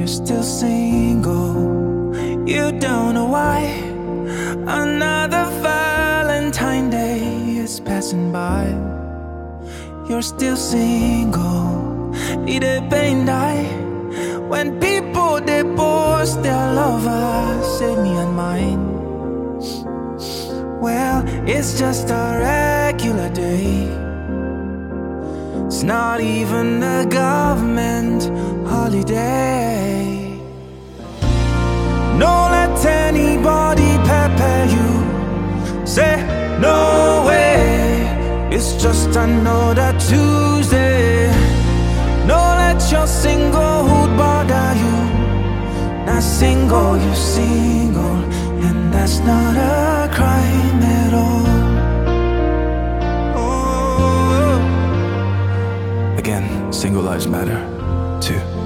you're still single. You don't know why. Another Valentine Day is passing by. You're still single. Ide pain die. When people divorce their lovers, save me and mine. Well, it's just a regular day. It's not even a government holiday. Don't let anybody pepper you. Say no way. It's just another Tuesday. Don't let your singlehood bother you. Not single, you're single, and that's not a crime at all. Oh. Again, single lives matter too.